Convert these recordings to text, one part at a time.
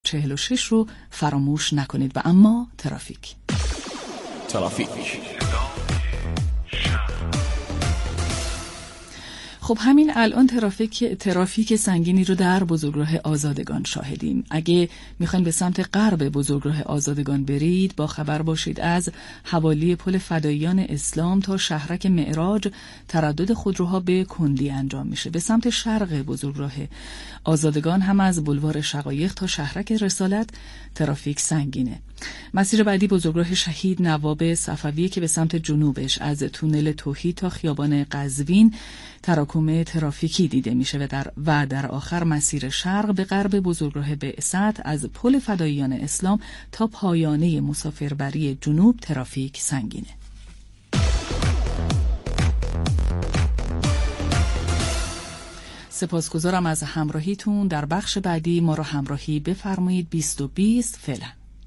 46 رو فراموش نکنید. و اما ترافیک. خب همین الان ترافیک سنگینی رو در بزرگراه آزادگان شاهدیم. اگه میخواین به سمت غرب بزرگراه آزادگان برید، با خبر باشید از حوالی پل فداییان اسلام تا شهرک معراج تردد خودروها به کندی انجام میشه. به سمت شرق بزرگراه آزادگان هم از بلوار شقایق تا شهرک رسالت ترافیک سنگینه. مسیر بعدی بزرگراه شهید نواب صفوی که به سمت جنوبش از تونل توحید تا خیابان قزوین تراکم ترافیکی دیده میشه و در آخر مسیر شرق به غرب بزرگراه بعثت از پل فداییان اسلام تا پایانه مسافربری جنوب ترافیک سنگینه. سپاسگزارم از همراهیتون. در بخش بعدی ما رو همراهی بفرمایید. 2020 فعلا.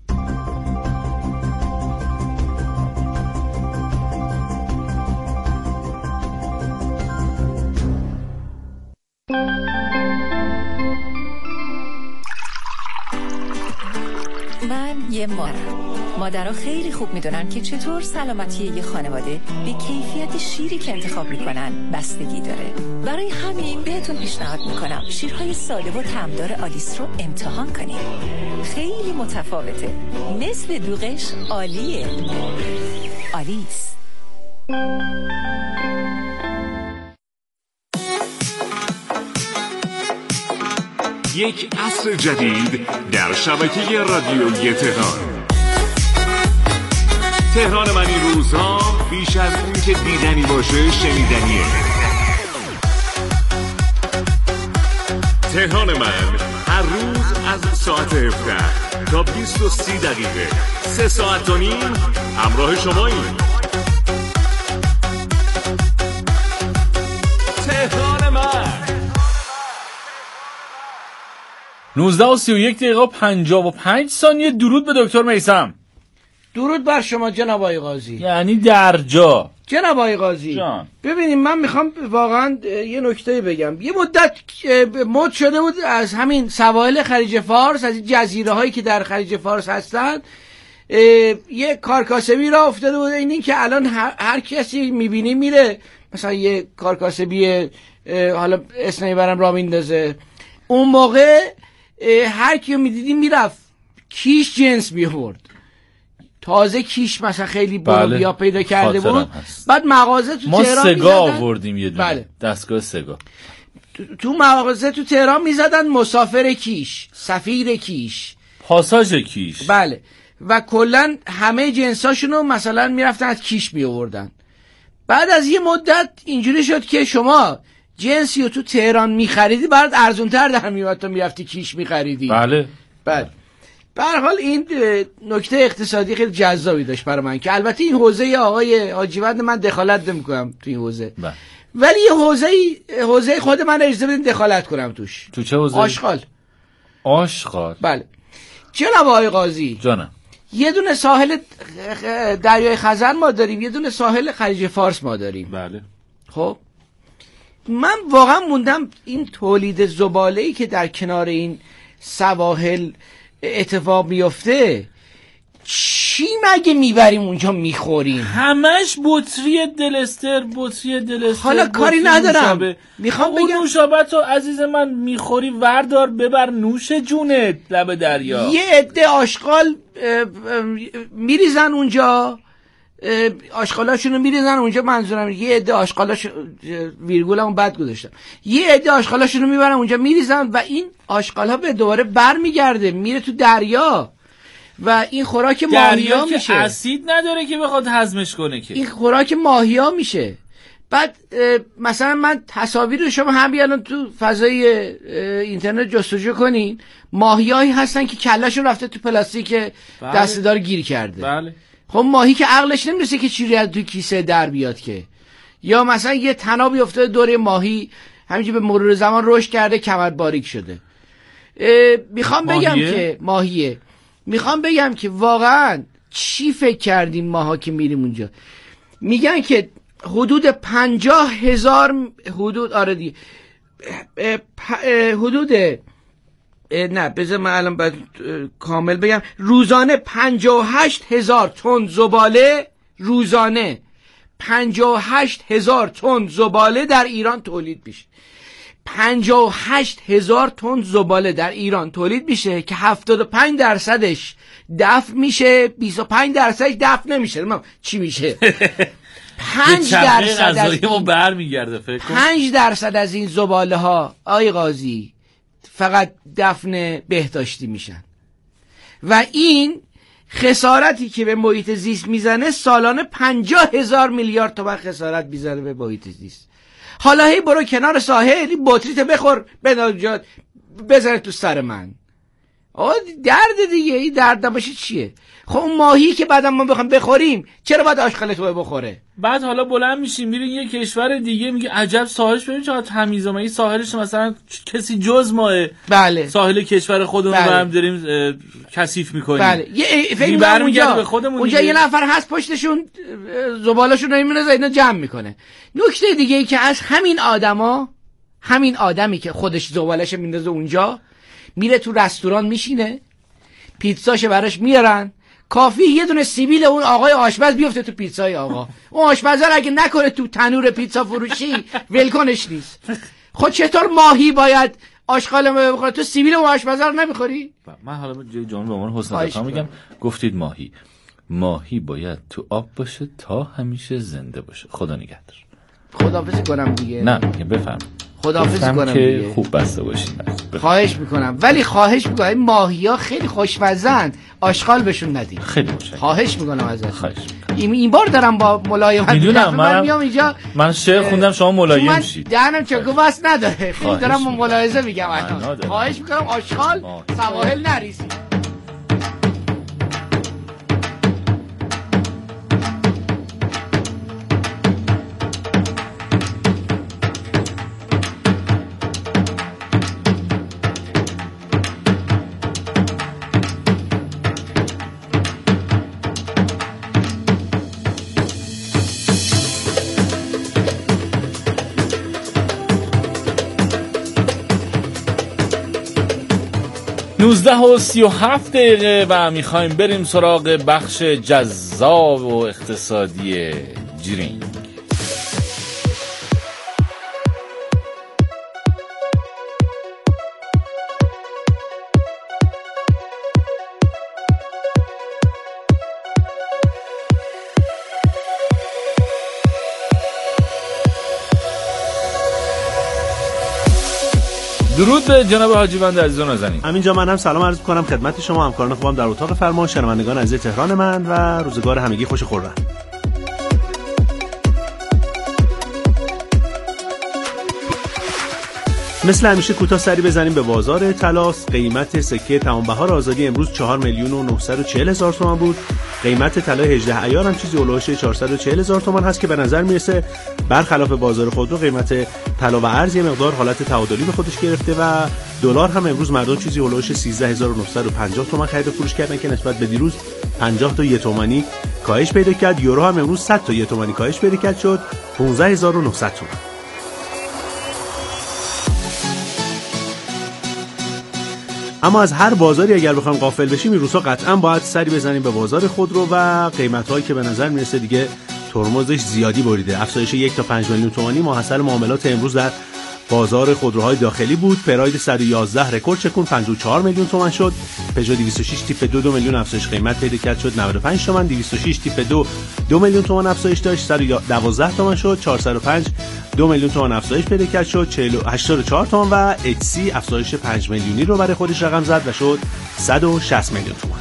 من یه مادرها خیلی خوب میدونن که چطور سلامتی یه خانواده به کیفیت شیری که انتخاب میکنن بستگی داره. برای همین بهتون پیشنهاد میکنم شیرهای ساده و طعمدار آلیس رو امتحان کنید. خیلی متفاوته. مثل دوغش عالیه. آلیس. یک عصر جدید در شبکه رادیویی تهران من این روزها بیش از این که دیدنی باشه شنیدنیه. تهران من هر روز از ساعت 17 تا 20 و 30 دقیقه 3 ساعت و نیم همراه شماییم. تهران من 19 و 31 دقیقه 55 ثانیه. درود به دکتر میثم. درود بر شما جناب آقای قاضی. یعنی در جا جناب آقای قاضی جان. ببینیم من میخوام واقعا یه نکته بگم. یه مدت مد شده بود از همین سواحل خلیج فارس، از این جزیره هایی که در خلیج فارس هستن، یه کارکاسبی را افتاده بود. این که الان هر کسی میبینی میره مثلا یه کارکاسبی حالا اسم نمیبرم را میندازه. اون موقع هر کیو میدیدی میرفت کیش جنس میورد. تازه کیش مثلا خیلی بیا پیدا کرده بود. بعد مغازه تو ما تهران سگا آوردیم یه دونه. بله. دستگاه سگا تو مغازه تو تهران میزدن مسافر کیش، سفیر کیش، پاساژ کیش. بله. و کلا همه جنساشونو مثلا میرفتن از کیش میآوردن. بعد از یه مدت اینجوری شد که شما جنسی رو تو تهران میخریدی برات ارزونتر در میومد تا میرفتی کیش میخریدی. بله. به هر حال این نکته اقتصادی خیلی جذابی داشت برای من که البته این حوزه آقای حاجیوند من دخالت نمی‌کنم تو این حوزه. ولی یه حوزه خود من اجازه بدین دخالت کنم توش. تو چه حوزه؟ آشغال. بله. جناب آقای قاضی جانم. یه دونه ساحل دریای خزر ما داریم، یه دونه ساحل خلیج فارس ما داریم. بله. خب من واقعا موندم این تولید زباله‌ای که در کنار این سواحل اتفاق میفته چی مگه میبریم اونجا میخوریم؟ همش بطری دلستر. حالا کاری ندارم، میخوام بگم نوشابه تو عزیز من میخوری وردار ببر نوش جونت لب دریا. یه عده آشغال میریزن اونجا، آشغالاشونو میریزن اونجا. منظورم یه عده آشغالاش ویرگولمو بد گذاشتم. یه عده آشغالاشونو میبرن اونجا میریزن و این آشغالا به دوباره برمیگرده میره تو دریا و این خوراک ماهیا میشه. که اسید نداره که بخواد هضمش کنه که. این خوراک ماهیا میشه. بعد مثلا من تصاویر شما هم الان تو فضای اینترنت جستجو کنین، ماهیایی هستن که کلهشون رفته تو پلاستیک دسته‌دار گیر کرده. بله. خب ماهی که عقلش نمیرسه که چیزی از تو کیسه در بیاد که. یا مثلا یه طنابی افتاده دوره ماهی همینجوری به مرور زمان رشد کرده کمر باریک شده. میخوام بگم که واقعا چی فکر کردیم ماها که میریم اونجا؟ میگن که حدود 50,000 حدود نه بذار من الان باید کامل بگم. روزانه 58,000 تن زباله، روزانه 58,000 تن زباله در ایران تولید میشه. 58,000 تن زباله در ایران تولید میشه که 75% دفع میشه، 25% دفع نمیشه. چی میشه؟ 5% از ما برمیگرده فکر کنم. 5% از این زباله ها آقای قاضی فقط دفن بهداشتی میشن و این خسارتی که به محیط زیست میزنه سالانه 50,000 میلیارد تومان خسارت میزنه به محیط زیست. حالا هی برو کنار ساحل این بطریت بخور بزنه تو سر من. درد دیگه، این درد نباشه چیه؟ خب اون ماهی که بعدم ما بخوام بخوریم چرا باید آشغال تو بخوره؟ بعد حالا بلند میشیم میرین یه کشور دیگه میگه عجب ساحلش ببین چقدر تمیزه، این ساحلش مثلا کسی جز ماه. بله. ساحل کشور خودمون رو هم داریم کثیف میکنیم. بله. فکر می‌کنم اونجا یه نفر هست پشتشون زباله‌شون رو نمی‌ندازه اینا جمع میکنه. نکته دیگه ای که از همین آدمی که خودش زباله‌شو میندازه اونجا، میره تو رستوران میشینه، پیتزاشو براش میارن، کافی یه دونه سیبیل اون آقای آشپز بیفته تو پیتزای آقا. اون آشپزا رو اگه نکنه تو تنور پیتزا فروشی ولکنش نیست. خود چطور ماهی باید آشغال ما بخوره؟ تو سیبیل اون آشپزا رو نمیخوری؟ من حالا جان به عنوان حسن اخلاق میگم، گفتید ماهی باید تو آب باشه تا همیشه زنده باشه. خدا نگهدار. خداحافظی کنم دیگه. نه میگم بفهم. خداحافظی کنم دیگه. خوب بسته باشین. خواهش میکنم، ولی خواهش میکنم این ماهی‌ها خیلی خوشمزه‌اند، آشغال بهشون ندید. خیلی متشکرم. خواهش میکنم ازت. این بار دارم با ملایمت میدونم. من میام اینجا، من شعر خوندم شما ملایم شید. دهنم چگو بس نداره. خیلی دارم ملاحظه میگم. خواهش میکنم آشغال سواحل نریزی. و 37 دقیقه و میخوایم بریم سراغ بخش جذاب و اقتصادی جرینگ. درود به جناب حاجی بند عزیز و نازنین. همینجا من هم سلام عرض می‌کنم خدمت شما همکاران خوبم در اتاق فرمان، شنوندگان عزیز تهران من و روزگار همگی خوش و خرم. مثل همیشه کوتاه سری بزنیم به بازار طلا. قیمت سکه تمام بهار آزادی امروز 4,940,000 تومان بود. قیمت طلا 18 عیار هم چیزی اولش 440,000 تومان هست که به نظر میرسه برخلاف بازار خودرو قیمت طلا و ارز یه مقدار حالت تعادلی به خودش گرفته و دلار هم امروز مردم چیزی اولش 13950 تومان خرید و فروش کردن که نسبت به دیروز 50 تا 1 تومانی کاهش پیدا کرد. یورو هم امروز 100 تا 1 تومانی کاهش پیدا کرد، شد 15900 تومان. اما از هر بازاری اگر بخوام غافل بشیم این روزها قطعا باید سری بزنیم به بازار خودرو و قیمت‌هایی که به نظر میرسه دیگه ترمزش زیادی بریده. افزایش 1 تا 5 میلیون تومانی ماحصل معاملات امروز در بازار خودروهای داخلی بود. پراید 111 رکورد چکون 54 میلیون تومان شد. پژو 206 تیپ 2 میلیون افزایش قیمت پیدا کرد، شد 95 تومان. 206 تیپ 2 میلیون تومان افزایش داشت، 112 تومان شد. 405 2 میلیون تومان افزایش پیدا کرد، شد 84 تومان و HC افزایش 5 میلیونی رو برای خودش رقم زد و شد 160 میلیون تومان.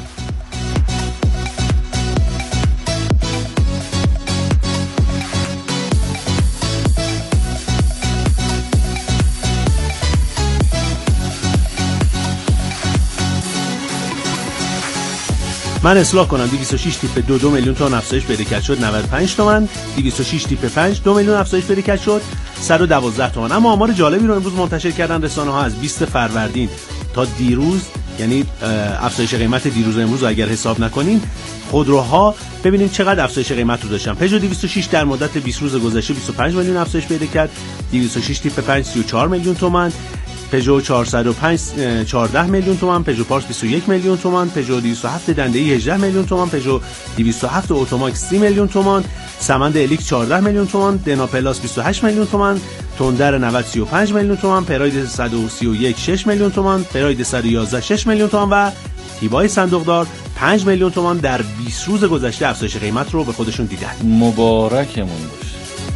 من اصلاح کنم 206 تیپ 2 میلیون تومان افزایش پیدا کرد، شد 95 تومان. 206 تیپ 5 2 میلیون افزایش پیدا کرد، شد 112 تومان. اما آمار جالبی رو امروز منتشر کردن رسانه‌ها از 20 فروردین تا دیروز، یعنی افزایش قیمت دیروز و امروز اگر حساب نکنین خودروها، ببینیم چقدر افزایش قیمت رو داشتن. پژو 206 در مدت 20 روز گذشته 25 میلیون افزایش پیدا کرد. 206 تیپ 5 34 میلیون تومان. پژو 405 14 میلیون تومان، پژو پارس 21 میلیون تومان، پژو 207 دنده‌ای 18 میلیون تومان، پژو 207 اتوماک 30 میلیون تومان، سمند الیک 14 میلیون تومان، دنا پلاس 28 میلیون تومان، تندر 90 35 میلیون تومان، پراید 131 6 میلیون تومان، پراید 111 6 میلیون تومان و تیبای صندوقدار 5 میلیون تومان در 20 روز گذشته افزایش قیمت رو به خودشون دیدن. مبارکمون باشه.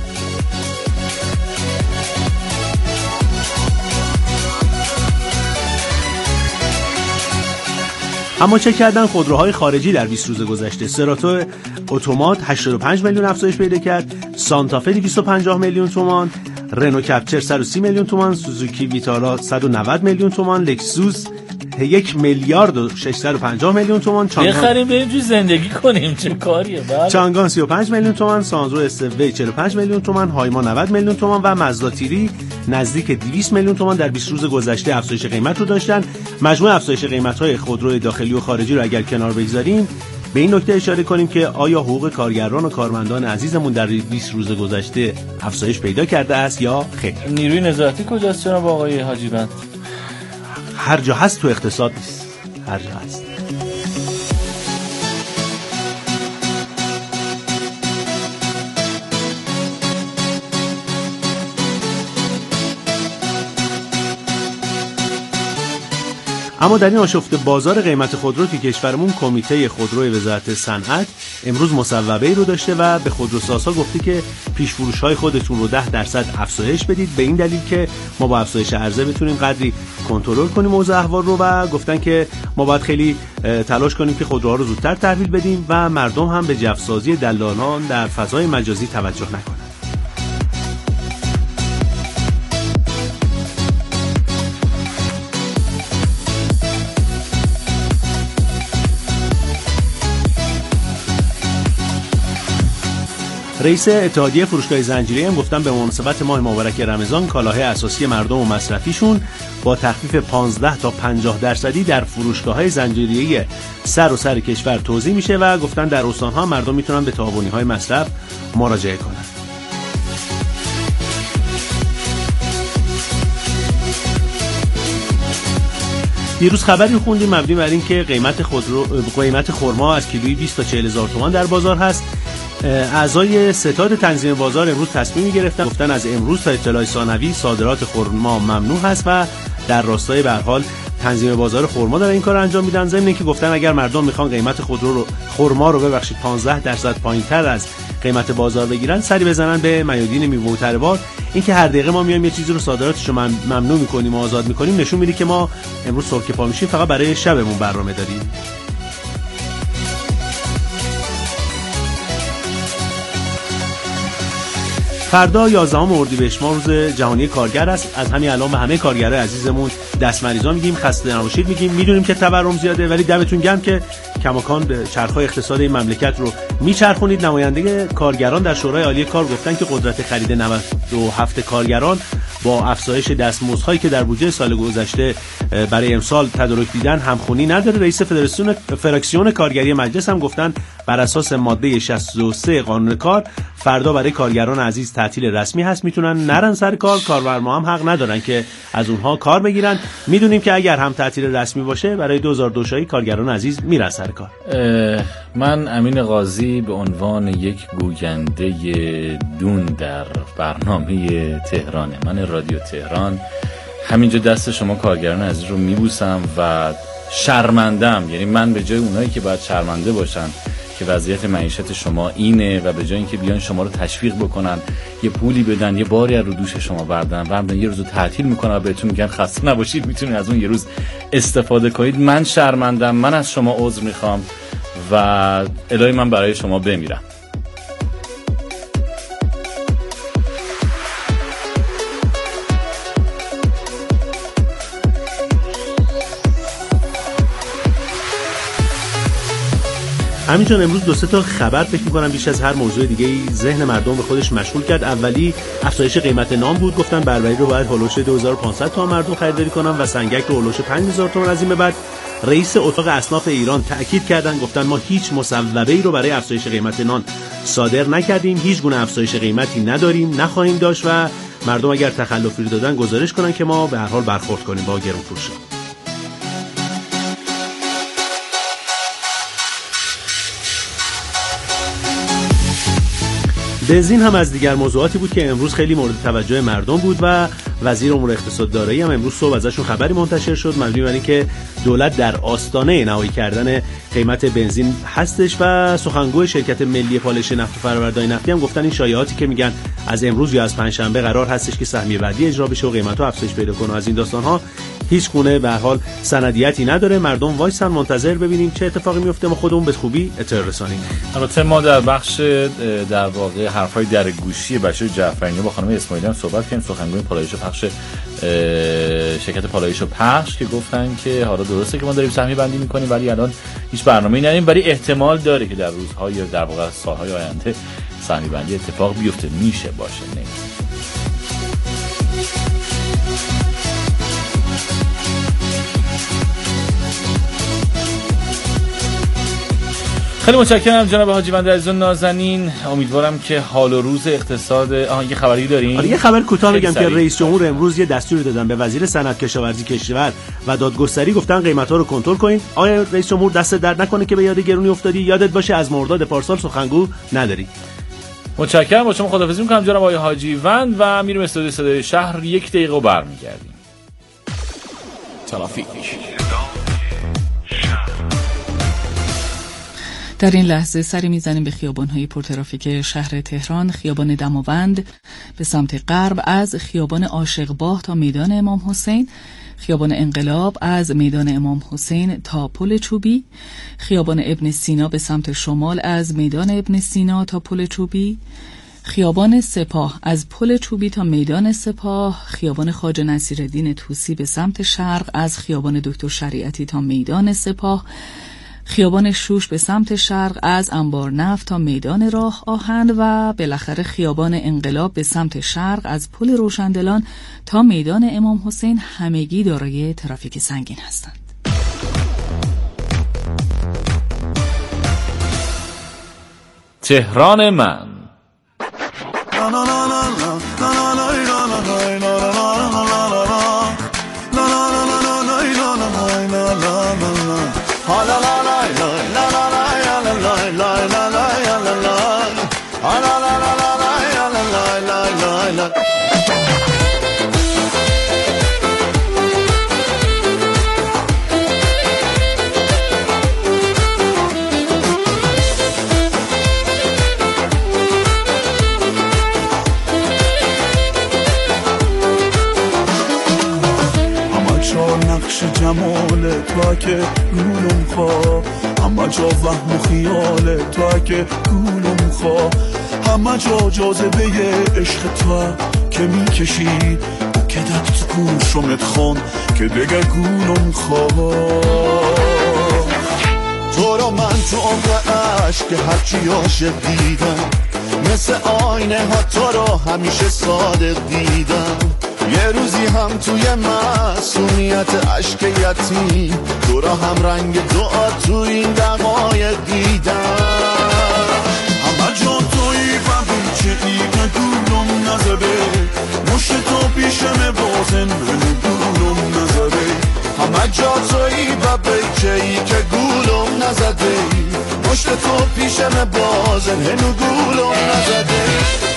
اما چه کردن خودروهای خارجی در 20 روز گذشته؟ سراتو اتومات 85 میلیون افزایش پیدا کرد، سانتافه 250 میلیون تومان، رنو کپچر 130 میلیون تومان، سوزوکی ویتارا 190 میلیون تومان، لکسوس 1 میلیارد و 650 میلیون تومان، بخریم بریم توی زندگی کنیم چه کاریه. بله. چانگان 35 میلیون تومان، سانزو استوی 45 میلیون تومان، هایما 90 میلیون تومان و مازدا تیری نزدیک 200 میلیون تومان در 20 روز گذشته افزایش قیمت رو داشتن. مجموع افزایش قیمت‌های خودروی داخلی و خارجی رو اگر کنار بگذاریم به این نکته اشاره کنیم که آیا حقوق کارگران و کارمندان عزیزمون در 20 روز گذشته افزایش پیدا کرده است یا خیر؟ نیروی نظارتی کجاست جناب آقای حاجی بند؟ هر جا هست تو اقتصاد نیست، هر جا هست. اما در این آشفته بازار قیمت خودرو که کشورمون کمیته خودروی وزارت صنعت امروز مصوبه‌ای رو داشته و به خودروسازها گفته که پیش‌فروش‌های خودتون رو 10% افزایش بدید، به این دلیل که ما با افزایش عرضه بتونیم قدری کنترل کنیم اوضاع احوال رو و گفتن که ما باید خیلی تلاش کنیم که خودروها رو زودتر تحویل بدیم و مردم هم به جفسازی دلالان در فضای مجازی توجه نکنن. رئیس اتحادیه فروشگاه زنجیره‌ای هم گفتن به مناسبت ماه مبارک رمضان کالاهای اساسی مردم و مصرفیشون با تخفیف 15 تا 50% در فروشگاه‌های زنجیره‌ای سر کشور توزیع میشه و گفتن در استان‌ها مردم میتونن به تعاونی‌های مصرف مراجعه کنن. دیروز خبری خوندیم مبنی بر این که قیمت خرما از کیلویی 20 تا 40 هزار تومان در بازار هست. اعضای ستاد تنظیم بازار امروز تصمیمی گرفتن، گفتن از امروز تا اطلاع ثانوی صادرات خرما ممنوع هست و در راستای به هر حال تنظیم بازار خرما داره این کار انجام میدن. ضمن اینکه گفتن اگر مردم میخوان قیمت خرما رو 15% پایینتر از قیمت بازار بگیرن، سری بزنن به میادین میوه و تربار. اینکه هر دقیقه ما میایم یه چیزی رو صادراتش رو ممنوع میکنیم و آزاد میکنیم نشون میده که ما امروز صبح که پا میشیم فقط برای شبمون برنامه داریم. فردا 11 اردیبهشت ماه روز جهانی کارگر است. از همین الان به همه کارگرای عزیزمون دستمریضا میگیم، خسته نباشید میگیم. میدونیم که تورم زیاده ولی دمتون گرم که کماکان به چرخهای اقتصاد این مملکت رو میچرخونید. نماینده کارگران در شورای عالی کار گفتن که قدرت خرید 97 کارگران با افزایش دستمزدهایی که در بودجه سال گذشته برای امسال تدارک دیدن همخونی نداره. رئیس فراکسیون کارگری مجلس هم گفتن بر اساس ماده 63 قانون کار فردا برای کارگران عزیز تعطیل رسمی هست، میتونن نرن سر کار. کارفرما هم حق ندارن که از اونها کار بگیرن. میدونیم که اگر هم تعطیل رسمی باشه برای 2002 شایی کارگران عزیز میرن سر کار. من امین قاضی به عنوان یک گوینده دون در برنامه تهرانه، من رادیو تهران، همینجا دست شما کارگران عزیز رو میبوسم و شرمندم. یعنی من به جای اونایی که باید شرمنده باشن که وضعیت معیشت شما اینه و به جای اینکه بیان شما رو تشویق بکنن، یه پولی بدن، یه باری از رو دوش شما بردن یه روزو تعطیل میکنن و بهتون میگن خسته نباشید، میتونید از اون یه روز استفاده کنید. من شرمندم، من از شما عذر میخوام و الهی من برای شما بمیرم. همینطور امروز 2 تا خبر فکر می‌کنم بیش از هر موضوع دیگه‌ای ذهن مردم به خودش مشغول کرد. اولی افزایش قیمت نان بود. گفتن بربری رو باید هولوش 2500 تومان مردم خریداری کنن و سنگک رو هولوش 5000 تومان. از این به بعد رئیس اتاق اصناف ایران تأکید کردن، گفتن ما هیچ مصوبه‌ای رو برای افزایش قیمت نان صادر نکردیم، هیچ گونه افزایش قیمتی نداریم، نخواهیم داشت و مردم اگر تخلفی رو دادن گزارش کنن که ما به هر حال برخورد کنیم با گرون‌فروشا. بنزین هم از دیگر موضوعاتی بود که امروز خیلی مورد توجه مردم بود و وزیر امور اقتصاد دارایی هم امروز صبح ازشون خبری منتشر شد مبنی بر اینکه دولت در آستانه نهایی کردن قیمت بنزین هستش و سخنگوی شرکت ملی پالایش نفت و فرآورده‌های نفتی هم گفتن این شایعاتی که میگن از امروز یا از پنجشنبه قرار هستش که سهمیه بعدی اجرا بشه و قیمت‌ها افزایش پیدا کنه، از این داستان‌ها هیچ گونه به هر حال سندیتی نداره. مردم وایسن منتظر ببینیم چه اتفاقی میفته، ما خودمون به خوبی اطلاع رسانیم. البته ما در بخش در واقع حرفای در گوشی بشیر جعفری با خانم اسماعیلی هم صحبت کردیم، سخنگوی پالایش و پخش شرکت پالایش و پخش، که گفتن که حالا درسته که ما داریم سهمیه بندی می‌کنیم ولی الان هیچ برنامه‌ای نداریم، ولی احتمال داره که در روزهای یا در واقع سال‌های آینده سهمیه بندی اتفاق بیفته. میشه باشه نه. خیلی متشکرم جناب حاجی بنده عزیز و نازنین. امیدوارم که حال و روز اقتصاد یه خبری دارین؟ آره یه خبر کوتاه بگم که رئیس جمهور امروز یه دستوری دادن به وزیر صنعت، کشاورزی، کشور و دادگستری، گفتن قیمت‌ها رو کنترل کنین. آیا رئیس جمهور دست درد نکنه که به یاد گرونی افتادی؟ یادت باشه از مرداد پارسال سخنگو نداری. متشکرم، با شما خداحافظی می‌کنم جناب آقای حاجی وند و میریم استودیو صدای شهر، یک دقیقه و برمیگردیم. ترافیک. در این لحظه سری میزنیم به خیابان‌های پرترافیک شهر تهران. خیابان دماوند به سمت غرب از خیابان عاشقباه تا میدان امام حسین، خیابان انقلاب از میدان امام حسین تا پل چوبی، خیابان ابن سینا به سمت شمال از میدان ابن سینا تا پل چوبی، خیابان سپاه از پل چوبی تا میدان سپاه، خیابان خواجه نصیرالدین طوسی به سمت شرق از خیابان دکتر شریعتی تا میدان سپاه، خیابان شوش به سمت شرق از انبار نفت تا میدان راه آهن و بالاخره خیابان انقلاب به سمت شرق از پل روشندلان تا میدان امام حسین همگی دارای ترافیک سنگین هستند. تهران من. جمال تو که گولم خواه، همه جا وهم و خیال تو که گولم خواه، همه جا جاذبه عشق تو که میکشی که دک تو گوشمت خون که دیگه گولم خواه. تو رو من تو عمر عشق که هرچی عاشق دیدم، مثل آینه ها تو رو همیشه صادق دیدم. یه روزی هم توی معصومیت عشق یتیم تو را هم رنگ دعا تو این دقایق دیدم. همه جا توی و بیچه ای که گولم نزده، مشت تو پیشم بازم گولم نزده. همه جا توی و بیچه ای که گولم نزده، مشت تو پیشم بازم هنو گولم نزده.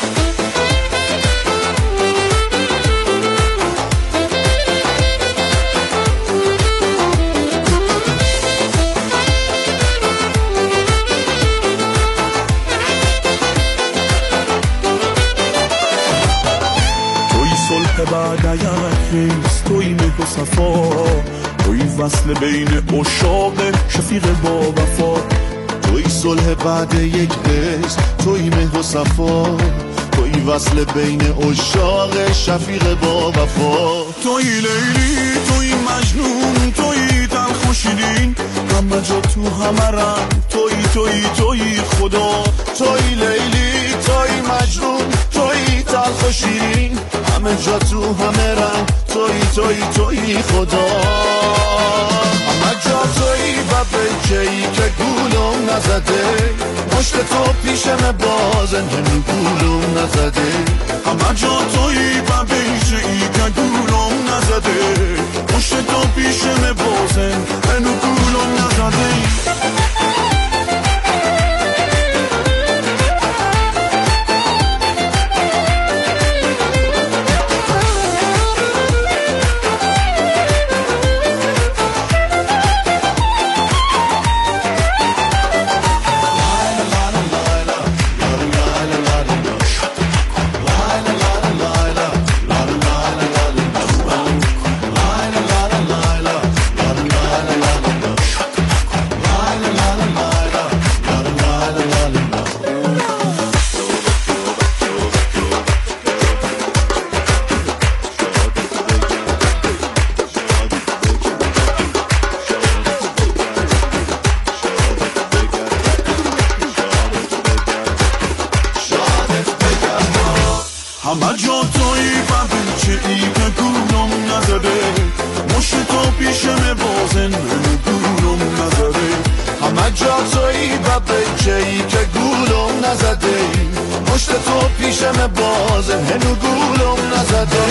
بعد خیز توی مه و صفا، توی وصل بین عشاق شفیق با وفا، توی صلح بعد یک قیس توی مه و صفا، توی وصل بین عشاق شفیق با وفا. توی لیلی توی مجنون توی تلخ و شیرین، همه جا تو همه رنگ توی خدا. توی لیلی توی مجنون توی تلخ و شیرین، همه جا تو همه رنگ توی خدا. همه جا توی و بیچه‌ای که گولم نزده، مشت تو پیشم بازن هنو گولم نزده همه جا تویی و بیشه ای که گولم نزده مشت تو پیشم بازن هنو گولم نزده همه جا تویی و بیچه ای که گولم نزده مشت تو پیشم بازن هنو گولم نزده همه جا تویی و بیچه ای که گولم نزده مشت تو پیشم بازن هنو گولم نزده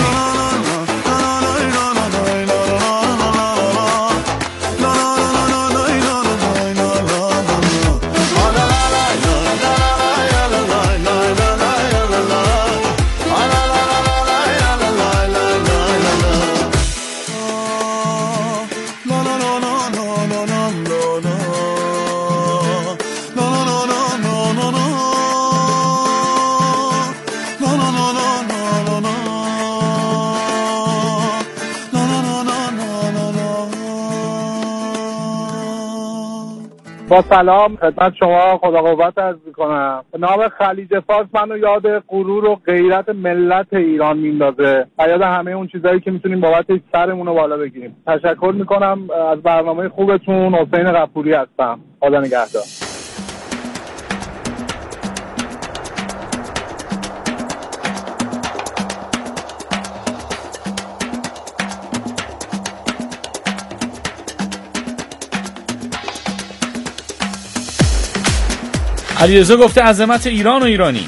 با سلام خدمت شما خدا قوت عرض می‌کنم. به نام خلیج فارس منو یاد غرور و غیرت ملت ایران میندازه و یاد همه اون چیزایی که میتونیم بابت سرمون رو بالا بگیریم. تشکر میکنم از برنامه خوبتون. حسین غفوری هستم. خدا نگهدار. علیرضا گفته عظمت ایران و ایرانی.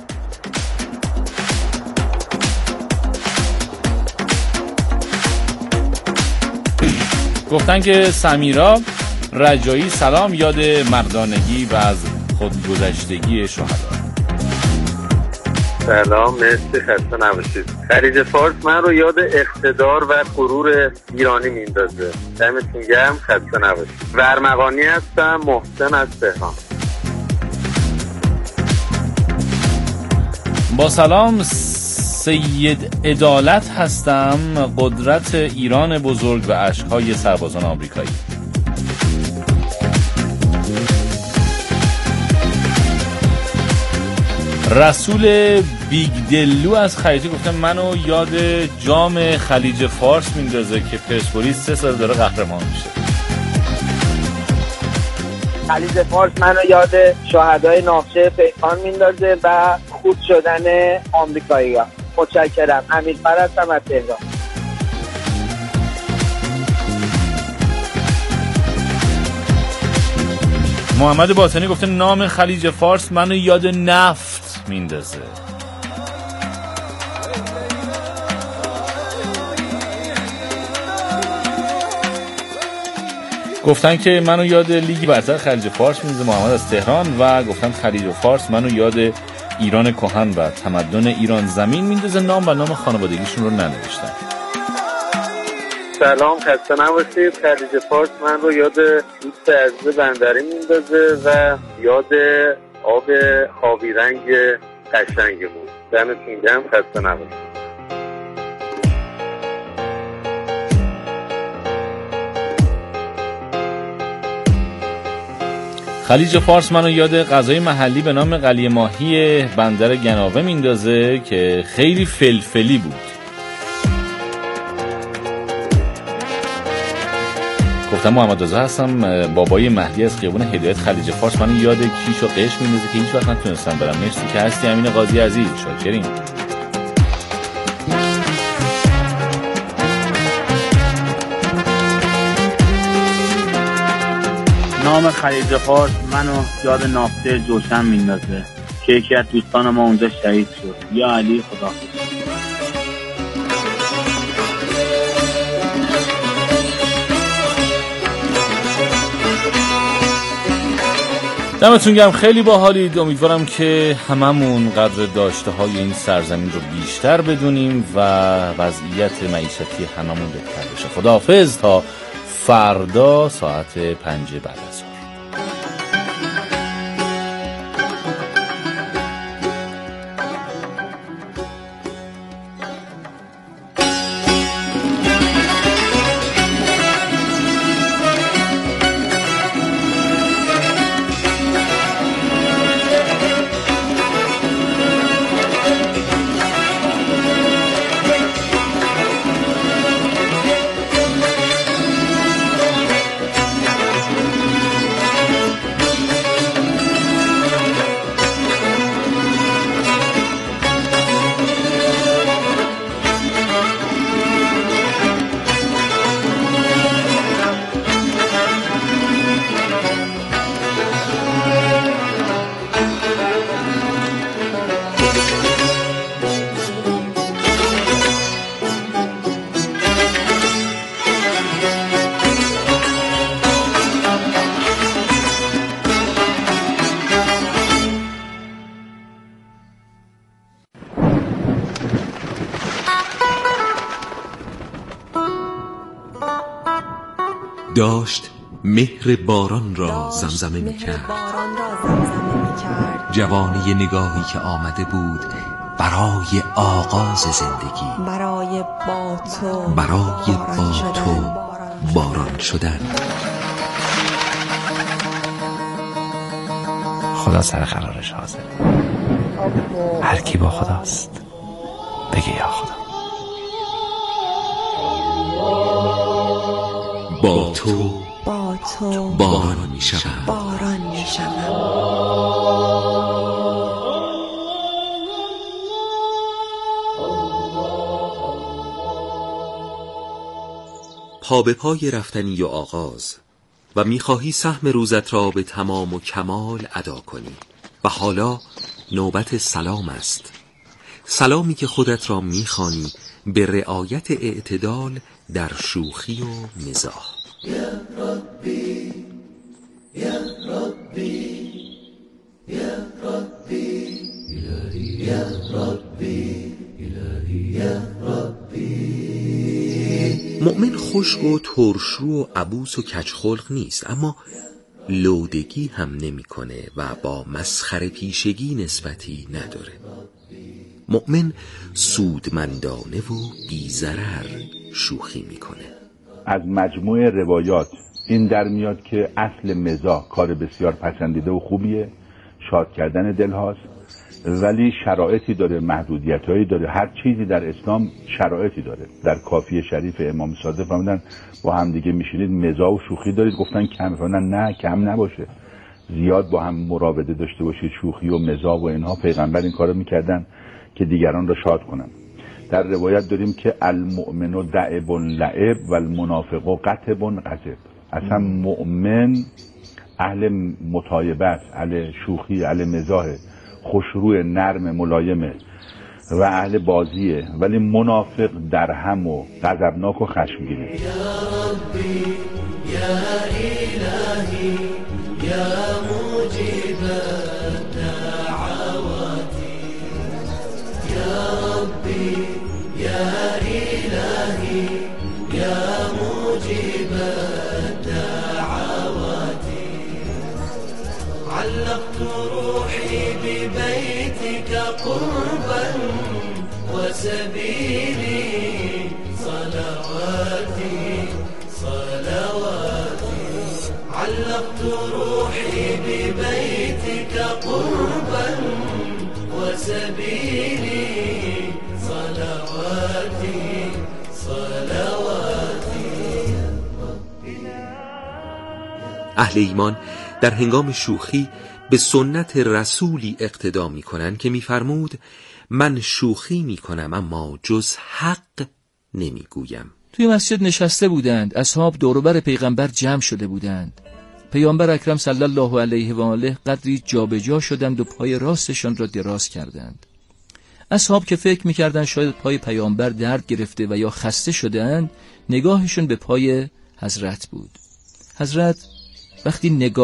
گفتن که سمیرا رجایی سلام یاد مردانگی و از خودگذشتگی شهدا. سلام مرسی خسته نباشید. خلیج فارس من رو یاد اقتدار و غرور ایرانی میندازه. دمتون گرم خسته نباشید. ورمغانی هستم محسن از تهران. با سلام سید عدالت هستم قدرت ایران بزرگ و اشک‌های سربازان آمریکایی. رسول بیگدلو از خیاطی گفتم منو یاد جام خلیج فارس میندازه که پرسپولیس 3 سال داره قهرمان میشه. خلیج فارس منو یاد شهدای ناخچه پیکان میندازه و خود شدن آمریکایی‌ها. متشکرم. امیر هستم از تهران. محمد باطنی گفته نام خلیج فارس منو یاد نفت میندازه. گفتن که منو یاد لیگ برتر خلیج فارس میندازه محمد از تهران و گفتن خلیج فارس منو یاد ایران کهن و تمدن ایران زمین میندازه. نام و نام خانوادگیشون رو ننوشتن. سلام خسته نباشید. خلیج فارس من رو یاد دوست عزیز بندری میندازه و یاد آب آبی رنگ قشنگمون. دمتون گرم خسته نباشید. خلیج فارس منو یاد غذای محلی به نام قلیه ماهی بندر گناوه میندازه که خیلی فلفلی بود. گفتم محمد رضا هستم بابای مهدی از خیابون هدایت خلیج فارس منو یاد کیش و قش میندازه که هیچ وقت نتونستم برم. مرسی که هستی امین قاضی عزیز. شاکریم. نام خلیج فارس منو یاد نافته جوشن میندازه که یکی از دوستان ما اونجا شهید شد. یا علی خداحافظ. دمتون گرم، خیلی باحالید. امیدوارم که هممون قدر داشته های این سرزمین رو بیشتر بدونیم و وضعیت معیشتی هممون بهتر بشه. خداحافظ تا فردا ساعت 5 بعد از ظهر. داشت مهر باران را زمزمه می کرد. جوانی نگاهی که آمده بود برای آغاز زندگی، برای با تو باران شدن. خدا سر قرارش حاضر. هر کی با خداست بگه یا خدا. با تو باران می شود. پا به پای رفتنی و آغاز و می‌خواهی سهم روزت را به تمام و کمال ادا کنی و حالا نوبت سلام است. سلامی که خودت را می‌خوانی به رعایت اعتدال در شوخی و مزاح. یا ربی یا ربی یا ربی الهی یا ربی الهی یا ربی. مؤمن خشک و ترشرو و عبوس و کجخلق نیست، اما لودگی هم نمی‌کنه و با مسخره پیشگی نسبتی نداره. مؤمن سودمندانه و بی‌ضرر شوخی میکنه. از مجموع روایات این در میاد که اصل مزاح کار بسیار پسندیده و خوبیه، شاد کردن دل هاست، ولی شرایطی داره، محدودیتایی داره. هر چیزی در اسلام شرایطی داره. در کافیه شریف امام صادق فرمودن با هم دیگه میشینید مزاح و شوخی دارید، گفتن کم، فرمودن نه کم نباشه، زیاد با هم مراوده داشته باشید، شوخی و مزاح و اینها. پیغمبر این کارو میکردن که دیگران را شاد کنن. در روایت داریم که المؤمن دعب لعب و المنافق قطب غضب. اصلا مؤمن اهل مطایبه است، اهل شوخی، اهل مزاح، خوشروی، نرم، ملایمه و اهل بازیه، ولی منافق درهم و غضبناک و خشمگینه. یا ربی یا الهی یا مجیب دعواتی یا ربی یا الهی یا مجیب دعواتی علقت روحی ببیتك قربا وسبیلی صلواتی صلواتی علقت روحی ببیتك قربا وسبیلی صلواتی صلواتی. اهل ایمان در هنگام شوخی به سنت رسولی اقتدا می کنند که می فرمود من شوخی می کنم اما جز حق نمی گویم. توی مسجد نشسته بودند، اصحاب دوروبر پیغمبر جمع شده بودند. پیامبر اکرم صلی الله علیه و آله قدری جابجا شدند و پای راستشان را دراز کردند. اصحاب که فکر می‌کردند شاید پای پیامبر درد گرفته و یا خسته شدند، نگاهشون به پای حضرت بود. حضرت وقتی نگاه